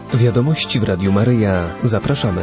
Wiadomości w Radiu Maryja. Zapraszamy.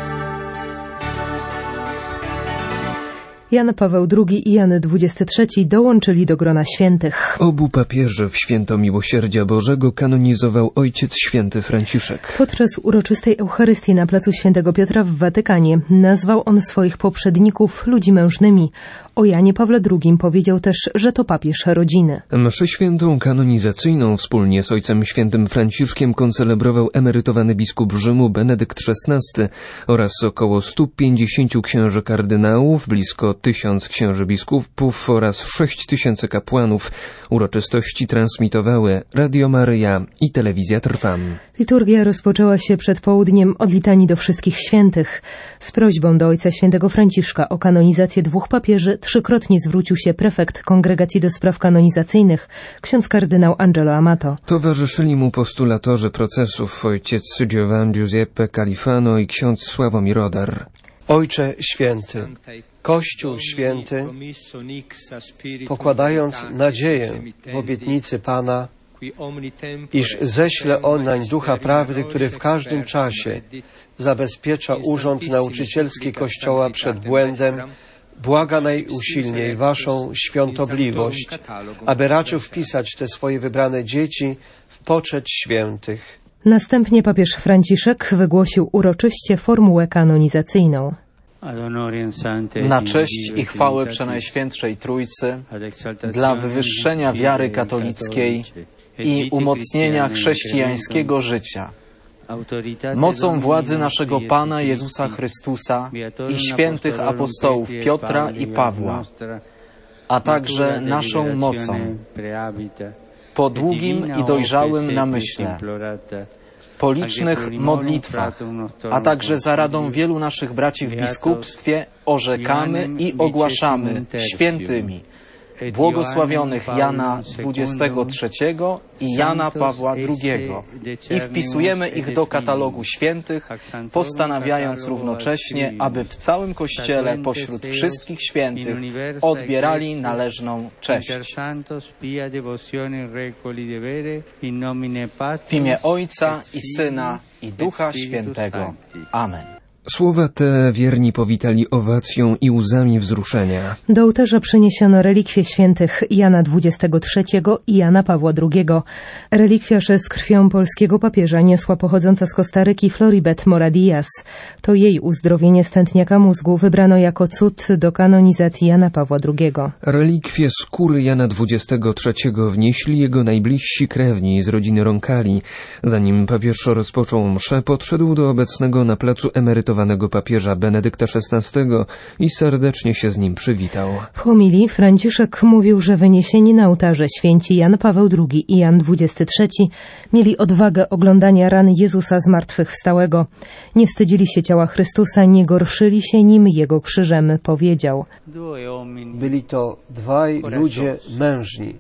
Jan Paweł II i Jan XXIII dołączyli do grona świętych. Obu papieży w święto miłosierdzia Bożego kanonizował Ojciec Święty Franciszek. Podczas uroczystej Eucharystii na placu Świętego Piotra w Watykanie nazwał on swoich poprzedników ludźmi mężnymi. O Janie Pawle II powiedział też, że to papież rodziny. Mszę świętą kanonizacyjną wspólnie z Ojcem Świętym Franciszkiem koncelebrował emerytowany biskup Rzymu Benedykt XVI oraz około 150 księży kardynałów, blisko 1000 księży biskupów oraz 6000 kapłanów. Uroczystości transmitowały Radio Maryja i Telewizja Trwam. Liturgia rozpoczęła się przed południem od litanii do wszystkich świętych. Z prośbą do Ojca Świętego Franciszka o kanonizację dwóch papieży trzykrotnie zwrócił się prefekt Kongregacji do Spraw Kanonizacyjnych, ksiądz kardynał Angelo Amato. Towarzyszyli mu postulatorzy procesów ojciec Giovan Giuseppe Califano i ksiądz Sławomir Odar. Ojcze Święty, Kościół Święty, pokładając nadzieję w obietnicy Pana, iż ześle On nań Ducha Prawdy, który w każdym czasie zabezpiecza urząd nauczycielski Kościoła przed błędem, błaga najusilniej Waszą świątobliwość, aby raczył wpisać te swoje wybrane dzieci w poczet świętych. Następnie papież Franciszek wygłosił uroczyście formułę kanonizacyjną. Na cześć i chwałę Przenajświętszej Trójcy, dla wywyższenia wiary katolickiej i umocnienia chrześcijańskiego życia, mocą władzy naszego Pana Jezusa Chrystusa i świętych apostołów Piotra i Pawła, a także naszą mocą, po długim i dojrzałym namyśle, po licznych modlitwach, a także za radą wielu naszych braci w biskupstwie orzekamy i ogłaszamy świętymi błogosławionych Jana XXIII i Jana Pawła II i wpisujemy ich do katalogu świętych, postanawiając równocześnie, aby w całym Kościele pośród wszystkich świętych odbierali należną cześć. W imię Ojca i Syna i Ducha Świętego. Amen. Słowa te wierni powitali owacją i łzami wzruszenia. Do ołtarza przyniesiono relikwie świętych Jana XXIII i Jana Pawła II. Relikwiarz z krwią polskiego papieża niosła pochodząca z Kostaryki Floribet Moradias. To jej uzdrowienie stętniaka mózgu wybrano jako cud do kanonizacji Jana Pawła II. Relikwie skóry Jana XXIII wnieśli jego najbliżsi krewni z rodziny Roncalli. Zanim papież rozpoczął mszę, podszedł do obecnego na placu emerytowanego papieża Benedykta XVI i serdecznie się z nim przywitał. W homilii Franciszek mówił, że wyniesieni na ołtarze święci Jan Paweł II i Jan XXIII mieli odwagę oglądania ran Jezusa zmartwychwstałego. Nie wstydzili się ciała Chrystusa, nie gorszyli się nim Jego krzyżem, powiedział. Byli to dwaj ludzie mężni,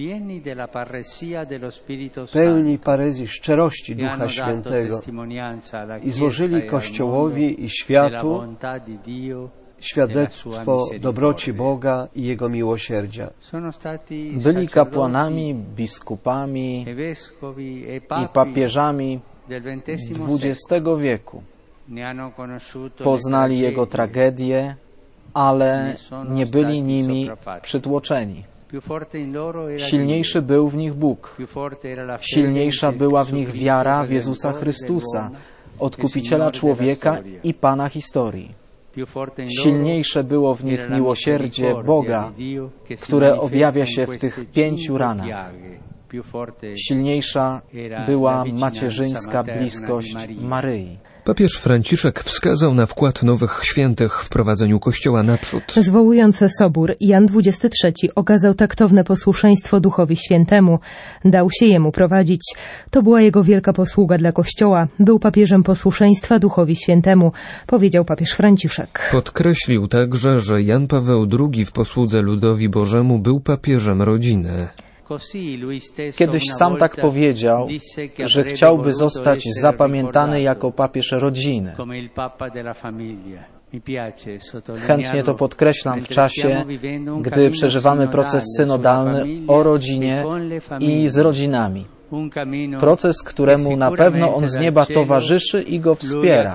pełni parezji szczerości Ducha Świętego i złożyli Kościołowi i światu świadectwo dobroci Boga i Jego miłosierdzia. Byli kapłanami, biskupami i papieżami XX wieku. Poznali Jego tragedię, ale nie byli nimi przytłoczeni. Silniejszy był w nich Bóg. Silniejsza była w nich wiara w Jezusa Chrystusa, Odkupiciela człowieka i Pana historii. Silniejsze było w nich miłosierdzie Boga, które objawia się w tych 5 ranach. Silniejsza była macierzyńska bliskość Maryi. Papież Franciszek wskazał na wkład nowych świętych w prowadzeniu Kościoła naprzód. Zwołując sobór, Jan XXIII okazał taktowne posłuszeństwo Duchowi Świętemu. Dał się Jemu prowadzić. To była jego wielka posługa dla Kościoła. Był papieżem posłuszeństwa Duchowi Świętemu, powiedział papież Franciszek. Podkreślił także, że Jan Paweł II w posłudze ludowi Bożemu był papieżem rodziny. Kiedyś sam tak powiedział, że chciałby zostać zapamiętany jako papież rodziny. Chętnie to podkreślam w czasie, gdy przeżywamy proces synodalny o rodzinie i z rodzinami. Proces, któremu na pewno On z nieba towarzyszy i go wspiera.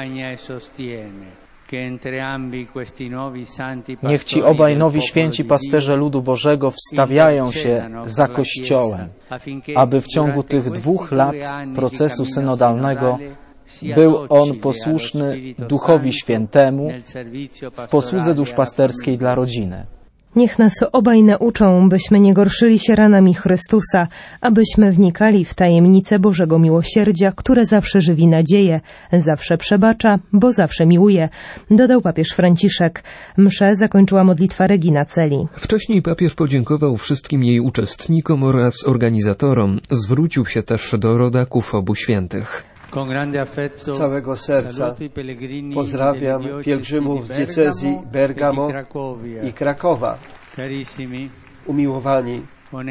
Niech ci obaj nowi święci pasterze ludu Bożego wstawiają się za Kościołem, aby w ciągu tych 2 lat procesu synodalnego był on posłuszny Duchowi Świętemu w posłudze duszpasterskiej dla rodziny. Niech nas obaj nauczą, byśmy nie gorszyli się ranami Chrystusa, abyśmy wnikali w tajemnice Bożego miłosierdzia, które zawsze żywi nadzieję, zawsze przebacza, bo zawsze miłuje, dodał papież Franciszek. Mszę zakończyła modlitwa Regina Coeli. Wcześniej papież podziękował wszystkim jej uczestnikom oraz organizatorom. Zwrócił się też do rodaków obu świętych. Z całego serca pozdrawiam pielgrzymów z diecezji Bergamo i Krakowa. Umiłowani,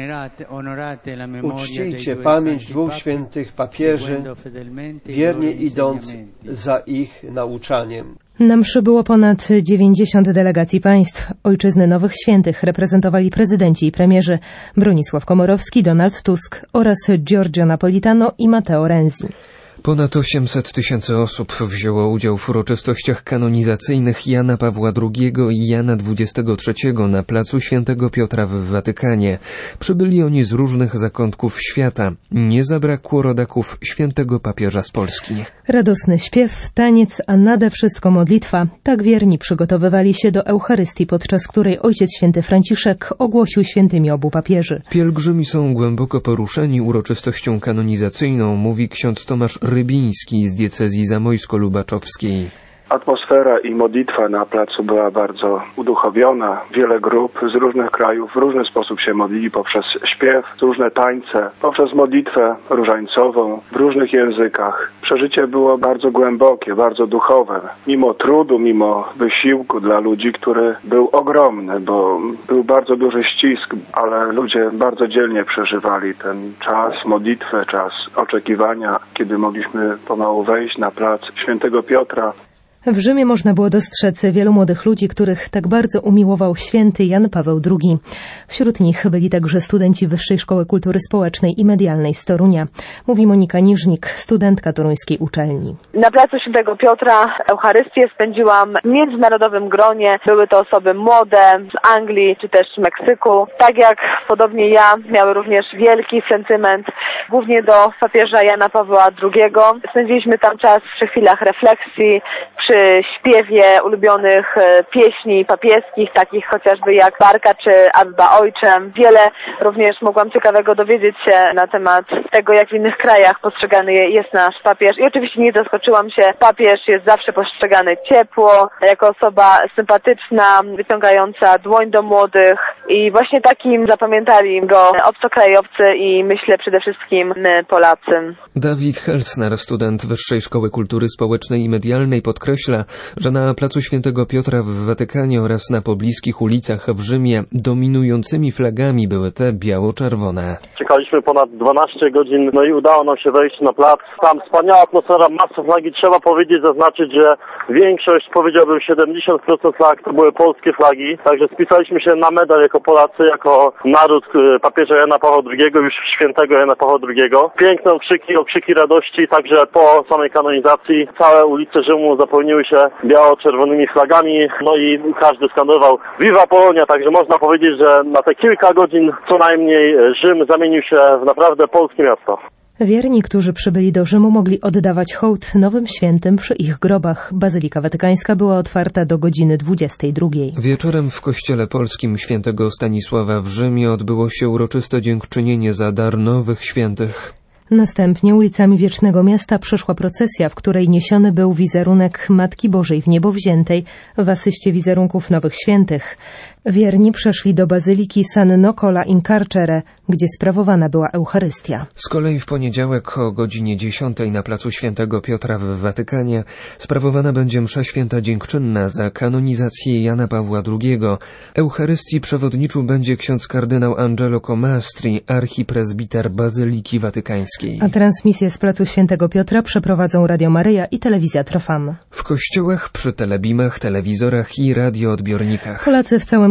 uczcijcie pamięć 2 świętych papieży, wiernie idąc za ich nauczaniem. Na mszy było ponad 90 delegacji państw. Ojczyzny nowych świętych reprezentowali prezydenci i premierzy Bronisław Komorowski, Donald Tusk oraz Giorgio Napolitano i Matteo Renzi. Ponad 800 000 osób wzięło udział w uroczystościach kanonizacyjnych Jana Pawła II i Jana XXIII na placu Świętego Piotra w Watykanie. Przybyli oni z różnych zakątków świata. Nie zabrakło rodaków świętego papieża z Polski. Radosny śpiew, taniec, a nade wszystko modlitwa. Tak wierni przygotowywali się do Eucharystii, podczas której Ojciec Święty Franciszek ogłosił świętymi obu papieży. Pielgrzymi są głęboko poruszeni uroczystością kanonizacyjną, mówi ksiądz Tomasz Rybiński z diecezji zamojsko-lubaczowskiej. Atmosfera i modlitwa na placu była bardzo uduchowiona. Wiele grup z różnych krajów w różny sposób się modlili poprzez śpiew, różne tańce, poprzez modlitwę różańcową w różnych językach. Przeżycie było bardzo głębokie, bardzo duchowe. Mimo trudu, mimo wysiłku dla ludzi, który był ogromny, bo był bardzo duży ścisk, ale ludzie bardzo dzielnie przeżywali ten czas modlitwy, czas oczekiwania, kiedy mogliśmy pomału wejść na plac Świętego Piotra. W Rzymie można było dostrzec wielu młodych ludzi, których tak bardzo umiłował święty Jan Paweł II. Wśród nich byli także studenci Wyższej Szkoły Kultury Społecznej i Medialnej z Torunia. Mówi Monika Niżnik, studentka toruńskiej uczelni. Na placu Świętego Piotra Eucharystię spędziłam w międzynarodowym gronie. Były to osoby młode z Anglii czy też Meksyku. Tak jak podobnie ja, miały również wielki sentyment głównie do papieża Jana Pawła II. Spędziliśmy tam czas przy chwilach refleksji, przy śpiewie ulubionych pieśni papieskich, takich chociażby jak Barka czy Abba Ojczem. Wiele również mogłam ciekawego dowiedzieć się na temat tego, jak w innych krajach postrzegany jest nasz papież. I oczywiście nie zaskoczyłam się, papież jest zawsze postrzegany ciepło, jako osoba sympatyczna, wyciągająca dłoń do młodych i właśnie takim zapamiętali go obcokrajowcy i myślę przede wszystkim my, Polacy. Dawid Helsner, student Wyższej Szkoły Kultury Społecznej i Medialnej, podkreśla, że na placu Świętego Piotra w Watykanie oraz na pobliskich ulicach w Rzymie dominującymi flagami były te biało-czerwone. Czekaliśmy ponad 12 godzin, no i udało nam się wejść na plac. Tam wspaniała atmosfera, masa flagi. Trzeba powiedzieć, zaznaczyć, że większość, powiedziałbym 70% flag to były polskie flagi. Także spisaliśmy się na medal jako Polacy, jako naród papieża Jana Pawła II, już świętego Jana Pawła II. Piękne okrzyki radości, także po samej kanonizacji całe ulice Rzymu zapełniły się biało-czerwonymi flagami, no i każdy skandował Viva Polonia, także można powiedzieć, że na te kilka godzin co najmniej Rzym zamienił się w naprawdę polskie miasto. Wierni, którzy przybyli do Rzymu, mogli oddawać hołd nowym świętym przy ich grobach. Bazylika Watykańska była otwarta do godziny 22. Wieczorem w kościele polskim świętego Stanisława w Rzymie odbyło się uroczyste dziękczynienie za dar nowych świętych. Następnie ulicami Wiecznego Miasta przeszła procesja, w której niesiony był wizerunek Matki Bożej w niebo wziętej w asyście wizerunków nowych świętych. Wierni przeszli do bazyliki San Nicola in Carcere, gdzie sprawowana była Eucharystia. Z kolei w poniedziałek o godzinie 10 na placu Świętego Piotra w Watykanie sprawowana będzie msza święta dziękczynna za kanonizację Jana Pawła II. Eucharystii przewodniczył będzie ksiądz kardynał Angelo Comastri, archipresbiter Bazyliki Watykańskiej. A transmisję z placu Świętego Piotra przeprowadzą Radio Maryja i Telewizja Trofam. W kościołach, przy telebimach, telewizorach i radioodbiornikach. Polacy w całym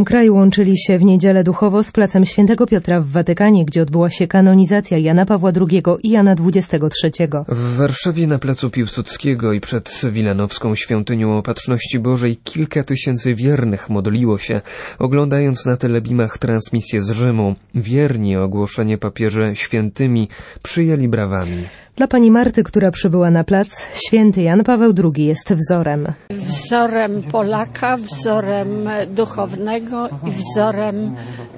całym kraju łączyli się w niedzielę duchowo z placem Świętego Piotra w Watykanie, gdzie odbyła się kanonizacja Jana Pawła II i Jana XXIII. W Warszawie na placu Piłsudskiego i przed Wilanowską Świątynią Opatrzności Bożej kilka tysięcy wiernych modliło się, oglądając na telebimach transmisję z Rzymu. Wierni ogłoszenie papieże świętymi przyjęli brawami. Dla pani Marty, która przybyła na plac, święty Jan Paweł II jest wzorem. Wzorem Polaka, wzorem duchownego i wzorem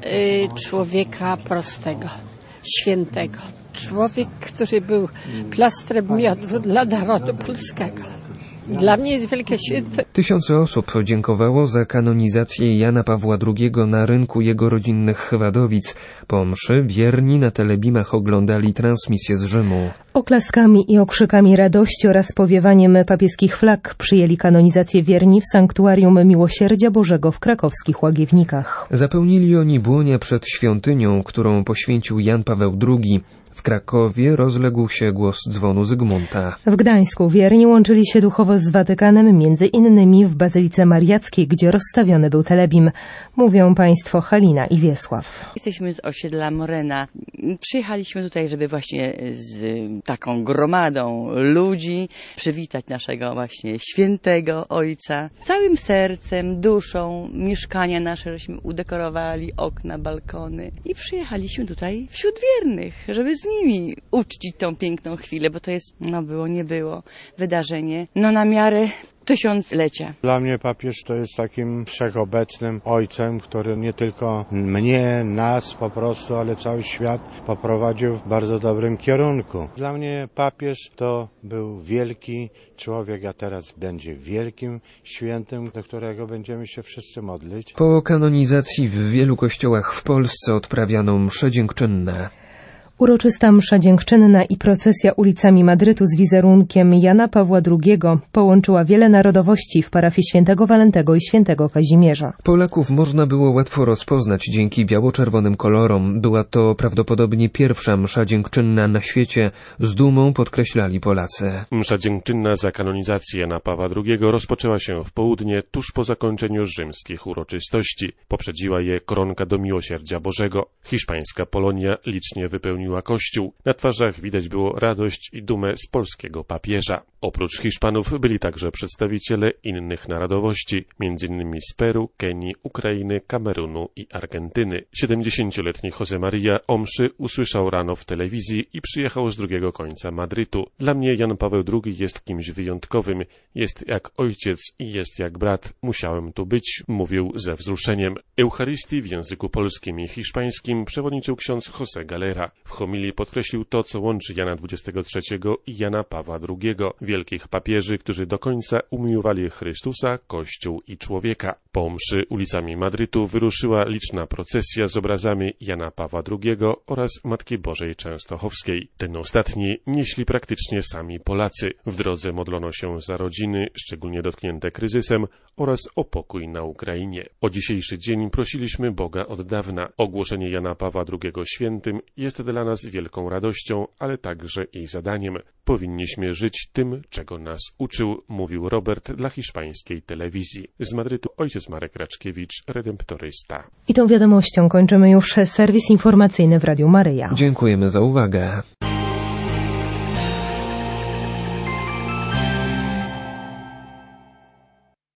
człowieka prostego, świętego. Człowiek, który był plastrem miodu dla narodu polskiego. Dla mnie jest wielkie święto. Tysiące osób dziękowało za kanonizację Jana Pawła II na rynku jego rodzinnych Wadowic. Po mszy wierni na telebimach oglądali transmisję z Rzymu. Oklaskami i okrzykami radości oraz powiewaniem papieskich flag przyjęli kanonizację wierni w Sanktuarium Miłosierdzia Bożego w krakowskich Łagiewnikach. Zapełnili oni błonia przed świątynią, którą poświęcił Jan Paweł II. W Krakowie rozległ się głos dzwonu Zygmunta. W Gdańsku wierni łączyli się duchowo z Watykanem, między innymi w Bazylice Mariackiej, gdzie rozstawiony był telebim. Mówią państwo Halina i Wiesław. Jesteśmy z osiedla Morena. Przyjechaliśmy tutaj, żeby właśnie z taką gromadą ludzi przywitać naszego właśnie świętego ojca. Całym sercem, duszą, mieszkania nasze żeśmy udekorowali, okna, balkony i przyjechaliśmy tutaj wśród wiernych, żeby z nimi uczcić tą piękną chwilę, bo to jest, było, nie było, wydarzenie, na miarę tysiąclecia. Dla mnie papież to jest takim wszechobecnym ojcem, który nie tylko mnie, nas po prostu, ale cały świat poprowadził w bardzo dobrym kierunku. Dla mnie papież to był wielki człowiek, a teraz będzie wielkim świętym, do którego będziemy się wszyscy modlić. Po kanonizacji w wielu kościołach w Polsce odprawiano msze dziękczynne. Uroczysta msza dziękczynna i procesja ulicami Madrytu z wizerunkiem Jana Pawła II połączyła wiele narodowości w parafii Świętego Walentego i Świętego Kazimierza. Polaków można było łatwo rozpoznać dzięki biało-czerwonym kolorom. Była to prawdopodobnie pierwsza msza dziękczynna na świecie, z dumą podkreślali Polacy. Msza dziękczynna za kanonizację Jana Pawła II rozpoczęła się w południe tuż po zakończeniu rzymskich uroczystości. Poprzedziła je koronka do Miłosierdzia Bożego. Hiszpańska Polonia licznie wypełniła kościół. Na twarzach widać było radość i dumę z polskiego papieża. Oprócz Hiszpanów byli także przedstawiciele innych narodowości, m.in. z Peru, Kenii, Ukrainy, Kamerunu i Argentyny. 70-letni José María o mszy usłyszał rano w telewizji i przyjechał z drugiego końca Madrytu. Dla mnie Jan Paweł II jest kimś wyjątkowym. Jest jak ojciec i jest jak brat. Musiałem tu być, mówił ze wzruszeniem. Eucharystii w języku polskim i hiszpańskim przewodniczył ksiądz José Galera. W homilii podkreślił to, co łączy Jana XXIII i Jana Pawła II, wielkich papieży, którzy do końca umiłowali Chrystusa, Kościół i człowieka. Po mszy ulicami Madrytu wyruszyła liczna procesja z obrazami Jana Pawła II oraz Matki Bożej Częstochowskiej. Ten ostatni nieśli praktycznie sami Polacy. W drodze modlono się za rodziny, szczególnie dotknięte kryzysem, oraz o pokój na Ukrainie. O dzisiejszy dzień prosiliśmy Boga od dawna. Ogłoszenie Jana Pawła II świętym jest dla nas wielką radością, ale także i zadaniem. Powinniśmy żyć tym, czego nas uczył, mówił Robert dla hiszpańskiej telewizji. Z Madrytu ojciec Marek Raczkiewicz, redemptorysta. I tą wiadomością kończymy już serwis informacyjny w Radiu Maryja. Dziękujemy za uwagę.